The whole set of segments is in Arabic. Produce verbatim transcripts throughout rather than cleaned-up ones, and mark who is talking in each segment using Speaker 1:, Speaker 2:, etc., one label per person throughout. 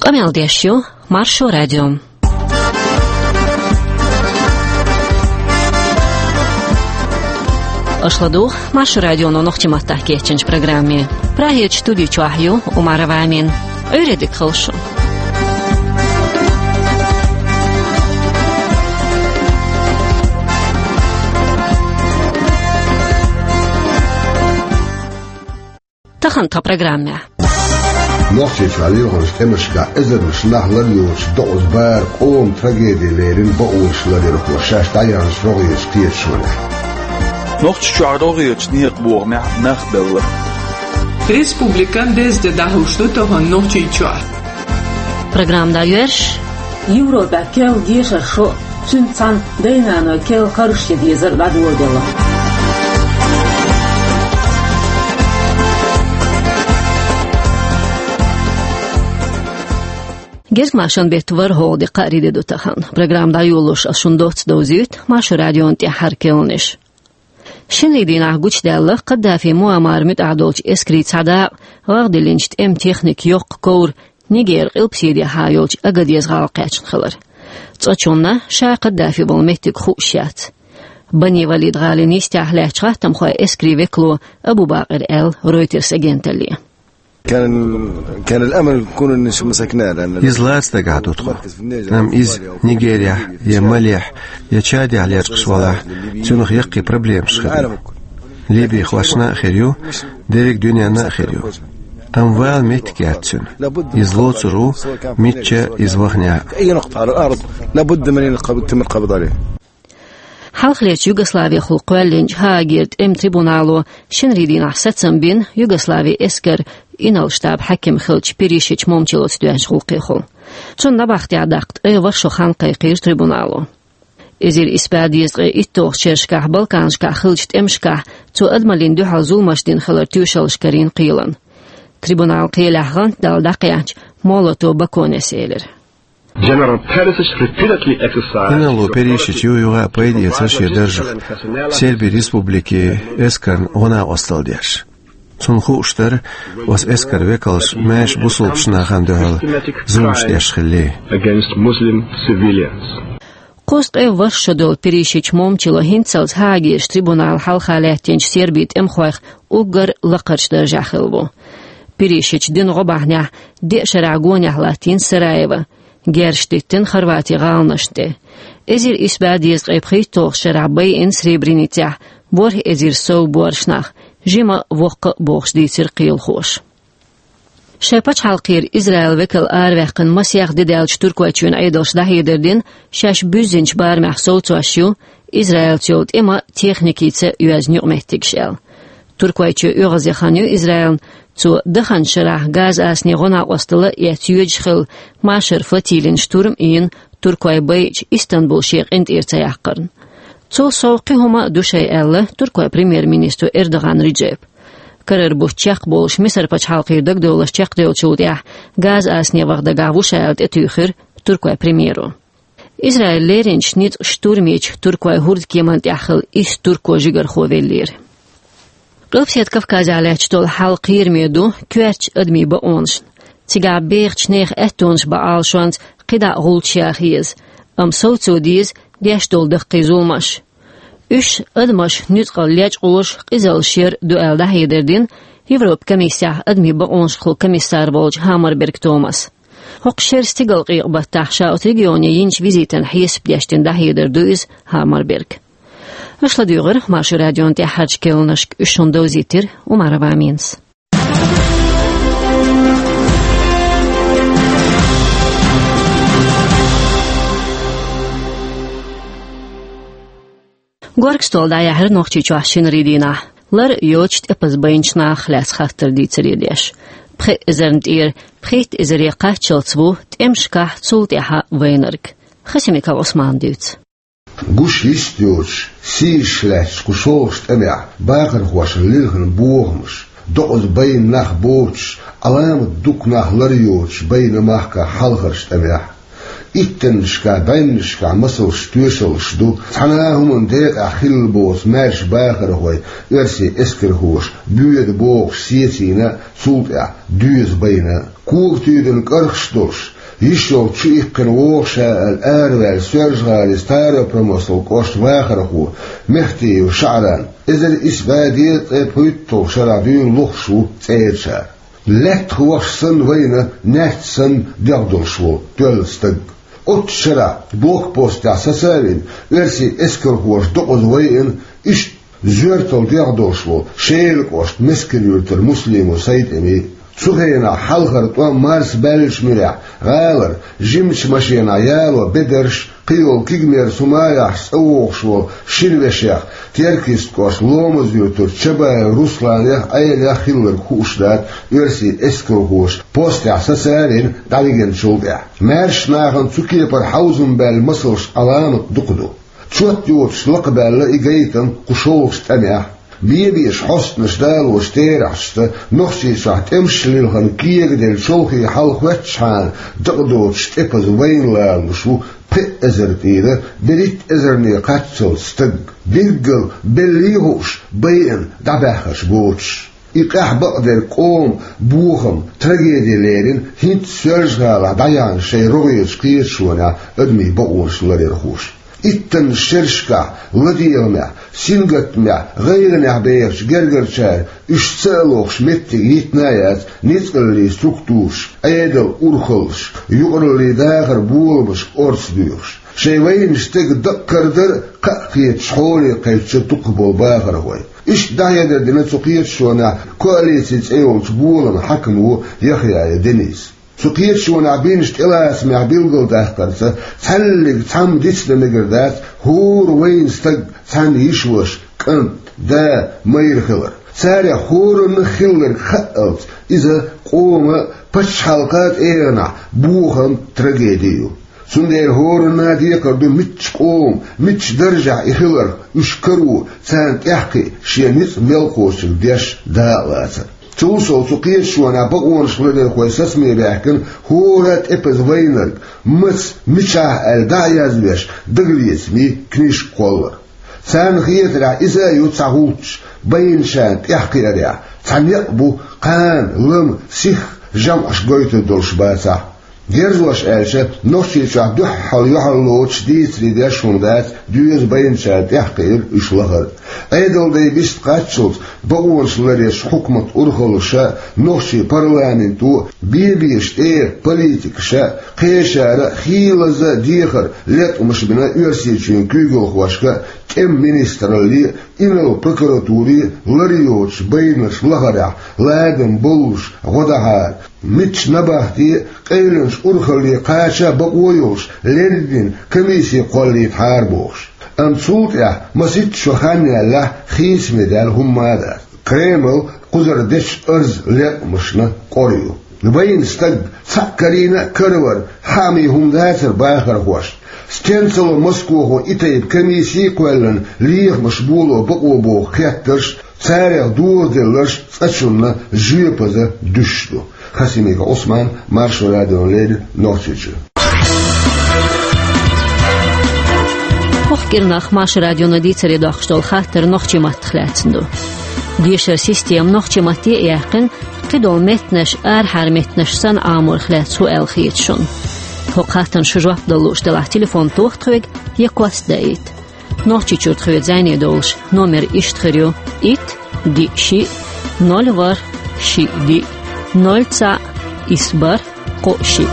Speaker 1: Камел Дешью, Маршу радио. Ашладу, Маршу радио, но нохтиматта кетченч программе. Прагет студию чахью, Умара Вамин. Öğredik kılşı. Tahan ta programme.
Speaker 2: Nochtje verlieren stemmiska ezermiş nahlarıyoruz dozbar on tragedilerin boğuşları koşar dayan soruyor tiyetşone.
Speaker 3: Nochtje çağırıyoruz niyet boğma naxbella.
Speaker 4: Respublikan desde dahushtu tohon nochtje çağır.
Speaker 1: Programda yürüş.
Speaker 5: Европа kel diye şu tünsan deynano kel karşı diye zırladı odela.
Speaker 1: Gerg maşan betvar hodi qaride do tahan. Programda yoluş aşundot dozit maş radyon ti harkelnish. Shinidina guchdalla qaddafi muamar mitadolch eskrit sada wagdilincht em technik yoq kour niger qilpsidi hayolch agadiz qalqach khalar. Tsachonna sha qaddafi bolmetik khushat. Bani Walid Ghalini istahlach tam kho eskrive klo Abu Bakr el Reuters agentali.
Speaker 6: كان كان الامل يكون ان مسكناه لان
Speaker 7: يزلات قاعد تدخل نعم از نيجيريا يا مليح يا تشادي على يرقص ولا تنخ يقي بروبليم شخير ليبي خواشنا خيريو ديرك دنيانا خيريو اموال متكاتسن يزلوترو ميتشا يزوخنيا
Speaker 6: اي نقطه على الارض لابد من تم القبض عليه.
Speaker 1: Halklet Yugoslavi xulqvallinj haagirt em tribunalu shinridin ahsatsan bin Yugoslavi esker inalshtab hakim khilch pirishich momchilot stuyanch xulqi xul. Chonna baxti adaqt eva shoxan qayqir tribunalu. Ezir ispadiz ittox chershka balkanshka khilch emshka tu admalin du hazulmashdin khalar tushalshkarin qilan. Tribunal qilahgan daldaqyanch moloto bakoneseler.
Speaker 8: General Perisic repeatedly exercised.
Speaker 7: Инало перешить юга пойдет саши держих. Серби республики эскан она осталдяш. Цунху штар was эскар векалш мэш бусулшна хандал зумштяш хли.
Speaker 8: Against Muslim civilians.
Speaker 1: Qost ev vashadol perishich momchilo hintsals haagish tribunal halxalatyench serbit emkhoykh ugar laqarchda jakhilbo. Perishich din gobahnya de sharagonya latin Sarajevo. Gershtettin Хорватия галнаште. Ezir isbadiz qeybxitoq sharabay in Srebrenica. Bor ezir sow borshnach. Jima voq boxditir qil xosh. Shepach halqir Izrael vekel arvaqin masyaq dedalch turkwaçun aydosh dahiderdin shash büzinch bar mahsowtsashu Izrael tjot ema texnikitse yuaznyuqmettik shel. Turkwaçu urazexanu Izrael zu dahan sharah gaz asni gona ostala yatüj khil masher fatilin sturm in Turkay baych Istanbul sheikh int irtayaqqarn. Zu sawqi huma dushay alla Turkay premier ministru Erdogan Recep. Karar buchaq bolsh Misr pach halqirdak dawlashaq dawlchudiah gaz asni wagda gavushalt etükhir Turkay premieru. Izrael lerinch nit sturmich Turkay hurd kemant yakhil is turko jigar khovelir. Qilpset Kafkaza alachstol halqir medu kwerch admi ba ons. Tiga beerch neer etons ba alshans qida gulchahiz. Am sotsodiz deshtol de qizulmash. Üç admash nutqal lech qulush qizal shir duel da hederdin Evropa Komissiya admi ba ons khul komissar bolj Hammarberg Thomas. Hoqshir stigal qiqba tahsha regione yinch viziten hisp deshtin da hederduiz Hammarberg. Ashla duyğur, maşu radyon te harç kelnashk üşunda uzitir, Umara Vamins. Gorgstolda yahir noqchi chuashin ridina. Lar yocht epaz baynchna khlas khatir ditsiridesh. Pre izernt ir, pret izeri qachiltsvu, temshka tsultyaha vaynerg. Khasimika Osman duts.
Speaker 2: Gush istioch, sischlech, kushost emja, bager was liggen boormus, doos bayn nach boots, alam duk nach larioch, bayn mahka halgerst emja. إتنشكا بينشكا مسلش توشلش دو تناهم ديك أخيل بوس مارش باخر هوي إرسي إسكر هوش بيد بوغ سيتينا سلطع دوز بينا كوغ تيدن كرخشتوش يشو تشيخ كان ووشا الأروال سيرجغال ستارو بروموسل كوشت واخر هو مختي وشعران إذا الإسبادية بيتو شرابين لخشو تيرشا لات خوش سن وينا نات سن ديغدل شو تولستق أتشرا بوك بوستع سسارين إرسي إسكر هوش دقض وين إش زورتل ديغدل شو شيل كوشت مسكر يورتر مسلم وسيد إمي سخينا حلقر طوام مارس بالش مرع غالر جمش مشينا يالو بدرش قيول كيغمير سمايح سووخشو شيربشيخ تيركيست كوش لومز يوتر تشبا روسلان يخ ايل يخيلر خوشدات يرسي اسكر خوش بوستع سسارين داليغن شولدع مارش ناغن تسوكي پر حوزن بال مسلش علامة دقدو تشوت يوتش لقبال إيجايتن قشولش تنيح بيبيش حسن شدال وشتيرعشت نخشي شحت امشي للغن كيغ دل شوخي حلق واتشحان دقدوت شتبز وين لالمشو بي ازر تيدا بريت ازرني قاتل ستق بيقل بليهوش بيئن دعباخش بوتش إقاح بقدر قوم بوخم ترغيدي ليرين هنت سيرجغالا دعيان شي رغيش قير شونا ادمي بقوش لريرخوش إتن شرشكا لديلنا سينغتنا غيرنا بيرش جرجرشار اشتسالوخش متي يتنايات نتقلي ستركتوش ايدل أرخلش يقرلي داخر بولبش أرس ديوش شيوين اشتق دقر در قاقيت شحولي قيتش تقبل باخر هوي إش دايا دينا تقيت شونا كواليسيت ايوم تبولن حكمو يخيا دينيس سقيت شون عبينشت إلاس مع بيلغل داخلت تحلق تحم ديسل مقردات هور وين استق تحن يشوش كنت دا ميرخلر سارع هور نخلر خقلت إذا قوم بش حلقات إيرنا بوخم تراجيديو سندير هور نادي كردو متش قوم متش درجع يخلر يشكرو تان تحقي شينيس ملقوش الديش دالاتر توصل تقيت شوانا بقوان شلدر خويساس ميراكن هورات إبز وينرك مس مشاه الدعياز بيش دقليس مي كنيش قولر سان غيث رع إذا يتعوتش بين شان تحقي رع تان يقبو قان لم سيخ جمعش قويت الدولش باسا جرزوش آلشة نوشي شاه دحل يحلوش ديس ريداش هندات دوز بين شان تحقير إشلغر أيضا دي بيست قاتشلت بقوان شلريش حكمة أرخلشا نوشي برلامنتو بيبيش اير بوليتيكشا قيشارة خيلزا ديخر لات ومش بنا يرسيشين كيغل خواشكا كم منستر اللي إنو بروكوراتوري لريوش بينش لغرع لادن بولش غدهار متش نباهتي قيلنش أرخلي قاشا بقويوش لردين كميسي قولي تحاربوش أم سلطع مسيت شخاني الله خيس مدال هم ماذا كريمل قدر دش أرز لق مشنا قريو نبين استق فكرينا كرور حامي هم ذاتر باخر هوش ستنسلو مسكوهو إتايب كميسي قولن ليخ مشبولو بقو بو خياترش سارع دور دلش تشلنا جيبزا دشتو خسيميك عثمان مارشو راديو ليد نورتيجو
Speaker 1: Kirnach mash radio naditseri daxtol khater nochchi matxlatsndo. Disher system nochchi matti yaqin qidol metnesh ar har metnesh san amur khlat sual khitshun. Hoqatan shujab dalush dala telefon toxtweg yakwas dait. Nochchi churtkhwe zayne dolsh nomer ishtkhriyo it di shi nol var shi di nol tsa isbar qoshi.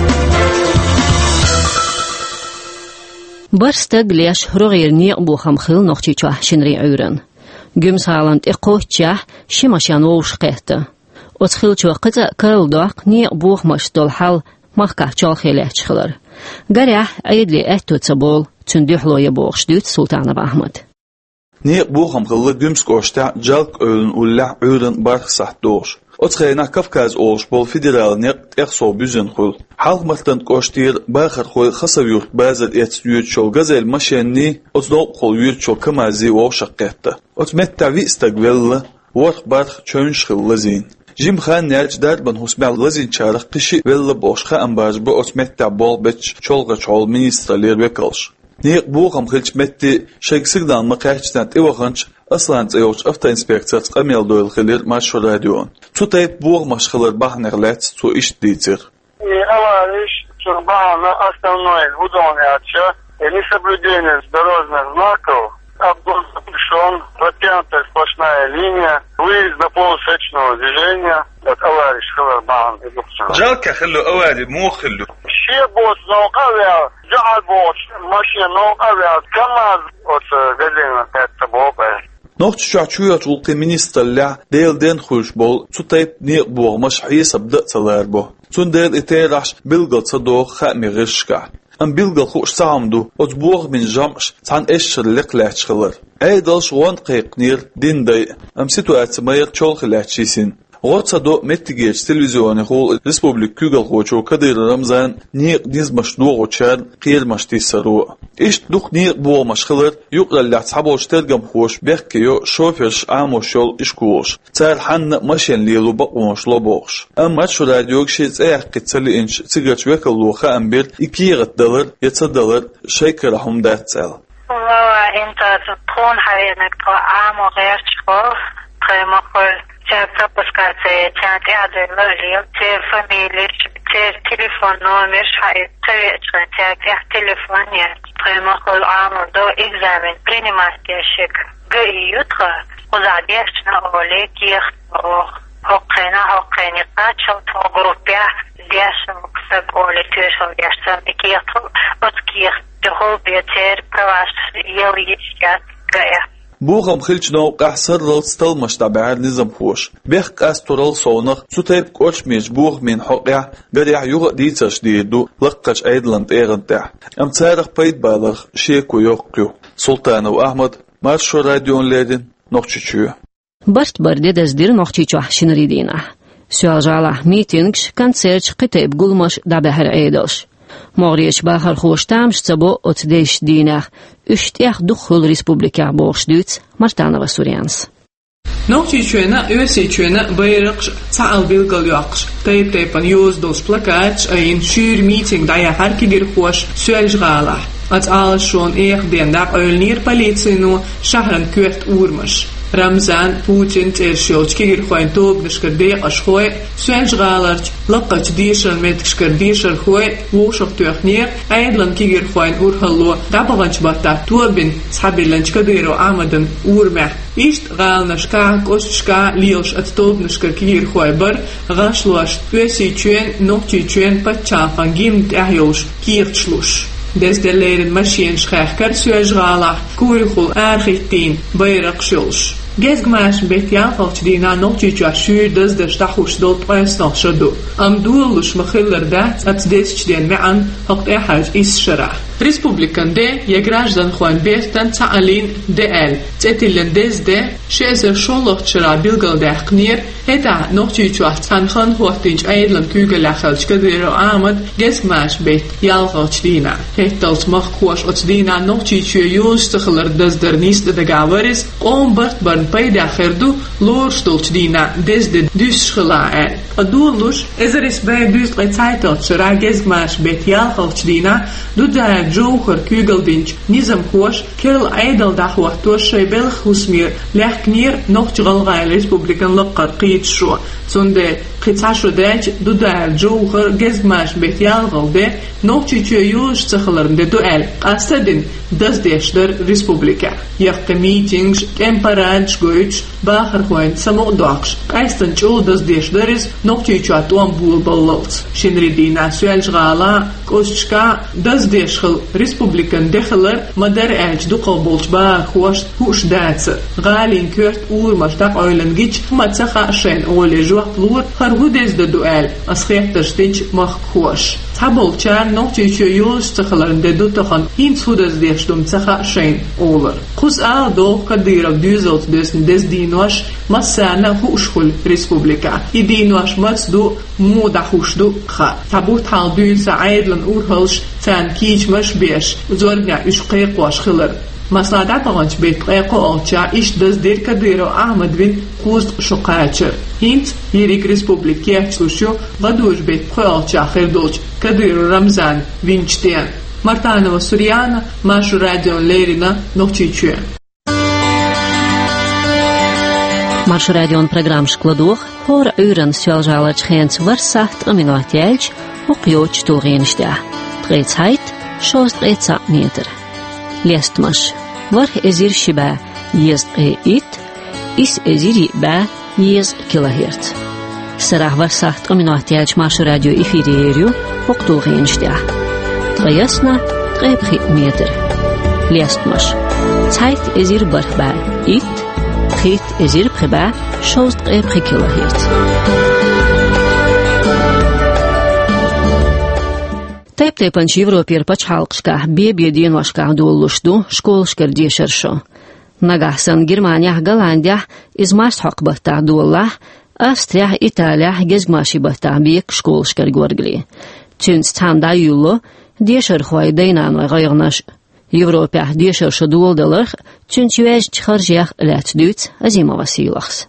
Speaker 1: برستق ليش رغير نيق بوخم خيل نقشي چوح شنري عورن جم سالانت اقوتشاح شماشان ووش قيهتا وتخيل چو قطع كل داق نيق بوخ مش دول حال مخكا چال خيليح چخلر قريح عيد لي اتو تسبول تندوح لو يبوخش دوت سلطان بأحمد
Speaker 3: نيق بوخم خيل جمس كوشتا جالك اولن ولع عورن بارخ صح دوش أتخينا كافكاز أولش بول فيدرال نيق إخصو بيزن خل حلق متن كوشتير باخر خوي خصب يورت بازد يتسيوت شو غزل مشيني أتدوق خل يورت شو كمازي وشقيتا أتمت تعوي استقبل ورق بارخ تشونش خل لزين Jim Khan nerç darban husbel lazin çarıq qışı vella boşqa ambajba osmetta bol beç çolqa çol ministerler vekalş. Ne bu ham xilçmetti şeksirdan maqaçdan evaxanç aslan çayuç afta inspeksiyat qamel doyul xilir maşhur radion. Tutayıp bu maşxalar bahnerlet tu iş diytir.
Speaker 9: Товарищ Чурбана основной удовольствие и несоблюдение дорожных знаков обгон запрещен, протянутая сплошная линия, выезд на полусечного движения, товарищ Хилербан и Губчин.
Speaker 3: Жалко хиллу авади, му хиллу.
Speaker 9: Все босс науковя, джал босс, машина науковя, КамАЗ от газина это бобе.
Speaker 3: Noqtu şaçuyat ulqi ministerler değilden xuş bol, tutayıp ne boğmaş hesabda salar bu. Tundel iteraş bilgatsa doğ xami gışka. Am bilgal xuş saamdu, ot boğ min jamş tan eşşirlik laçqılır. Aydal şuan qayqnir dinday, am situasimayıq çol xilaçisin. Otsa do mettigeç televizyonu xol Respublik Kügal xoçu Kadir Ramzan niq nizmaş doğu çar qiyelmaş tisaru. İşt duq niq boğmaş xılır, yuqlallat saboş tergam xoş bekkiyo şoferş amoşol işkuş. Tsar hanna maşen lilu baqmoş loboş. Amma şu radyo şiz ayaq qitsali inç sigaç vekalluqa ambir iki yığıt dalır, yatsa dalır, şaykırahum datsal.
Speaker 10: Valla inta tron hayenek to amo gerçko, qemakol Çarpta paskatse çante adımlarıyım, ter familya, ter telefon номер, hayır, tabii çante telefon ya. Приmakol amurda egzamin принимательщик гаютха, узадешна олег их hoqqena hoqqeni qachal to grupya dešam ksag ole tešal dešam ikiyat otkiyat jehol beter pravas yel yishkat gaya.
Speaker 3: Bu ham xilchno qahsar ralstal mashtabar nizam xosh. Bex qastural sonaq sutayb qochmej buh min hoqya gariya yuq diitsash diidu laqach aydland eğanta. Am tsaraq payd balaq sheku yoqqu. Sultanov Ahmad Marsho radionledin noqchichu.
Speaker 1: Barst barde dazdir noqchichu shinridina. Sualjalah meetings kontsert qitayb gulmash dabahar aydosh. Mağriyeç bahar xoştamş çabo otdeş dinah. Üçteh dukhul respublika boğuşdüts Martanova Suryans.
Speaker 4: Noqchichuna ösichuna bayraq sa'al bilgal yoqsh. Tayb taypan yozdolsh plakats ayin shur meeting daya harkigir xoş söljgala. At al schon eeg den dag ölnir politsinu shahran köft urmash. Ramzan Putin tershilchkigir khoin tog dishkardey ashkhoy söljgalarch laqach dishan metkshkar dishar khoy woshok tuxnir aydlan kigir khoin urhallo dabavanch batta tobin sabilanchkadero amadan urma ist galnashka koshka lielsh at tobnishkar kigir khoy bar gashlosh ösichuen noqchichuen patchafangim tahyosh kirchlush. Desde leren machine schachkar söljgala kurkhul architin bayraq shulsh. Gezgmash betja falchdina noqchichu ashur das der stahush dot presnach shadu. Am duulush makhiller dat at deschdien ma'an haqt ahaj is shara. Respublikan de ya gраждан khoan bestan ta'alin de el. Tetilen desde sheze sholoch chara bilgal daqnir eta noqchichu tanxan hotinch aydlan kugelachalchkadero amad gezgmash bet yalgachdina. Hetals mag khosh otdina noqchichu yustkhler das der nist de gavaris on bart bar payda kherdu lorstolch dina desde duschelaen adulus ezeris bei dus reizaitot sragez mas betial khalch dina du da joker kugeldinch nizam khosh kel aidal dahwa to shaybel khusmir lehknir noqchgal gal respublikan laqar qit shu sonde qitsashu dach du da joker gezmas betial galde noqchichu yus tsakhlarinde duel qastadin das der respublika yaq meetings temperance goits bahar khoin samodaks aistan chul das deshders noqchichu atom bul ballots shinridina suelgala koschka das deschel respublikan dekhler madar elch du qalbolch ba khosh hush dats galin kurt ur mashtaq oilengich matsakha shen ole joq lur khargudes de duel askhiyat stich mach khosh tabolchar noqchichu yus tsakhlarinde du takhan in sudas deshdum tsakha shen olur qus a do kadira düzelt des des dinosh masana hushul respublika idinosh masdu muda hushdu kha tabut hal dün sa'idlan urhalsh tan kich mash besh zorga üç qayq wash khiller مساعدة طغنش بيت قيقو أوتشا إش دز دير كديرو أحمد بن قوزد شقاتشر هنت يريك ريسبوبليكية تلوشيو غدوش بيت قيقو خير دولش كديرو رمزان فينشتين Martāna Vasuriāna, Mašu radio Lērina, Nokčīčuja.
Speaker 1: Maršu radio un programma Škladoch, hora uren sjálfžālač hens var saht aminotjelč, og jōč tūrienštā. Treitshait, šost treitsa meter. Liestmaš, var ezir šibā, jiest e it, is eziri bā, jiez kilohertz. Sarah var saht aminotjelč Maršu radio ifirierju, og tūrienštā. Траясна трепхи метр. Лестмаш. Цайт эзир бархба. Ит. Хит эзир прба. Шост трепхи килогерц. Тайп-тайпанч Европер пачхалкшка. Бебедин вашка доллушду. Школшкер дешершо. Нагахсан Германия, Голландия. Измарс хакбахта долла. Австрия, Италия. Гезгмаши бахта бек школшкер горгли. Тюнс танда юло. Дешер хвай дейнан гайгнаш Европа дешер шдулдалар чүнчвэж чхаржях латдүц азимова силахс.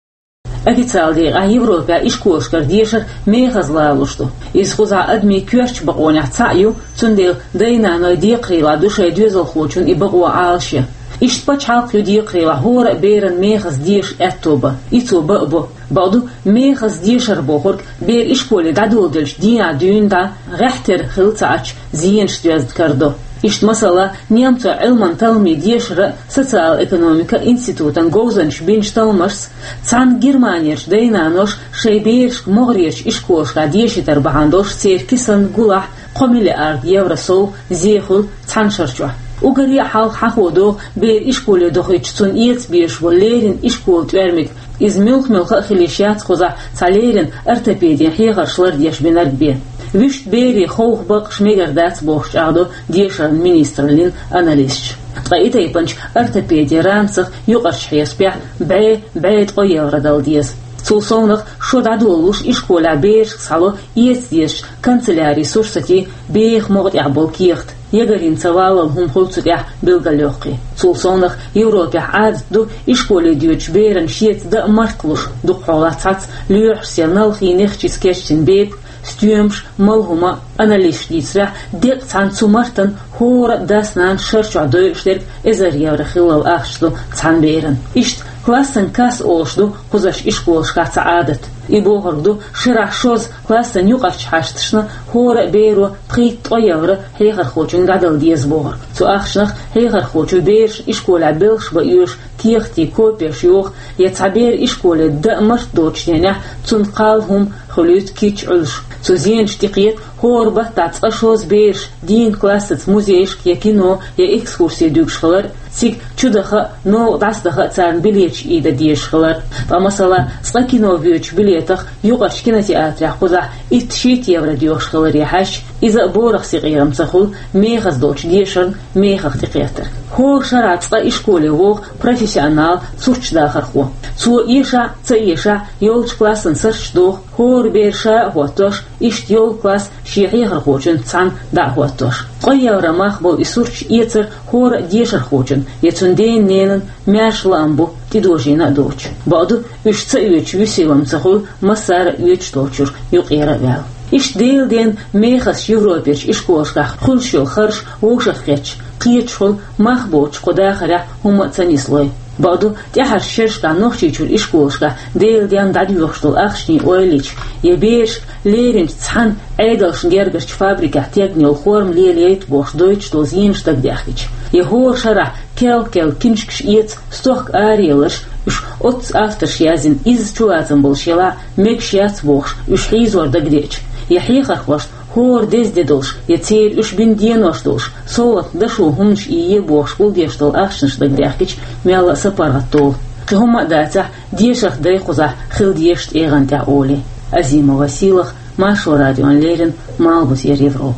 Speaker 5: Официалди а Европа ишкошкар дешер мехазлалушту. Исхуза адми кёрч багоня цаю цундел дейнан декрила душе дюзел хочун и баго алше. Ишт пачалк люди крила хора берен мехаз деш этоба. Ицоба бо بعضو ميخز ديشر بوخورك بير إشكولي دادولدلش دينا ديوندا غحتر خلطاعش زين شتوازد كردو. إشت مسألة نيامتو علمان تلمي ديشر سوسيال إيكونوميكا إنستيتوتان غوزنش بينش تلمرس تان جرمانيرش دينانوش شي بيرش مغريش إشكوشكا ديشتر بهاندوش سير كيسن غلاح قميلي أرد يورسو زيخل تان شرشوه. وقري حال حخودو بير إشكولي دوخيتشتون إيتس بيرش وليرين إشكول تورمك إز ملك ملك خليشيات خوزا تاليرين ارتبيدين حيغر شلر ديش بنرق بيه. ويشت بيري خوخ بق شميغر دات بوخش عادو ديشر مينيسترلين أناليسش. تقايتا يبنش ارتبيدي رامسخ يقرش حيس بيح بعي بعيد قوية ردال ديس. Цулсонах шод адулуш ишкола беш сало иестеш канцелярий сушсати бех могут ябол кихт егорин цавалал хум холцутя белгалёхки Цулсонах Европе адду ишколе дьюч берен шиет да мартлуш духолацац люх сенал хинехчис кештин беб стюмш малхума аналишдисра дек цанцу мартан хора даснан шерчу дойштер эзарьевра хилал ахшлу цанберен ишт классен кас олшду кузаш ишколшка цаадат и богорду ширах шоз классен юqach хаштшна хора беру прит тоевра хейхар хочун гадал диез богор цу ахшнах хейхар хочу берш ишкола белш ба юш кихти копеш юх яцабер ишколе да март дочняня цун қалхум хулют кич улш цу зен штиқет хор ба тац шоз берш дин классец музейш я кино я экскурсия дюкшхлар сик чудаха но дастаха цан билеч ида диешхлар па масала слакино вюч билетах юqach кинотеатрах куза итшит евро диешхлар яхаш иза борах сиғирам цахул мехаз доч диешен мехах тиқетер хор шаратста ишколе вог профессионал цурчдахарху цу иша ца иша ёлч классын сырчдух хор берша хуатош ишт ёл класс шиғихар хочун цан да хуатош қойявра махбол исурч иецер хор диешер хочун яцунден ненен мяш ламбу тидожина доч баду үш ца үч висилам цахул масар үч дочур юқира вял иш дейлден мехас Европеч ишкошках хулшил харш ошахкеч قيتشل مخبوش قدا خرا هم تنيسلوي بعدو تحر شرشكا نوخشيچول اشكوشكا ديل ديان داديوخشتول اخشني اويليچ يبيش ليرنج تسان ايدلشن گرگرچ فابريكا تيگنيل خورم ليليت بوش دويچ تو زينشتاك ديخيچ يهور شرا كيل كيل كينشكش ايت ستوخ اريلش уж от авторшязин из чуазам болшела мекшяц бохш уж хизор да греч я хихахваш хор дездедолш я цель уж бинденоштолш солот дашу хумш и ебохш булдештол ахшнш да гряхич мяла сапаратол кхома дата дешах дайхуза хилдешт эганта оли Азимова силах Машу радио Лерин Малбус ер Европ.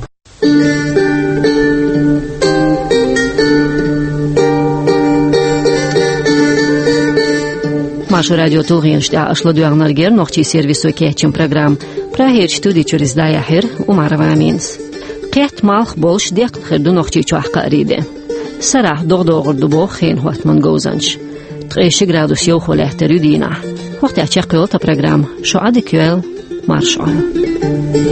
Speaker 1: Машу радио Тугиншта ашло дуагнаргер нохчи сервису кечим программ. Прахер студи чурис даяхер Умарова Аминс. Кет малх больш дек херду нохчи чуахка риде. سرح دغدغر دبو خين هوت من جوزنش تقيش جرادوس يوخو لحترو دينا وقت أتشقيو تا برنامج شو عادي كيل مارشال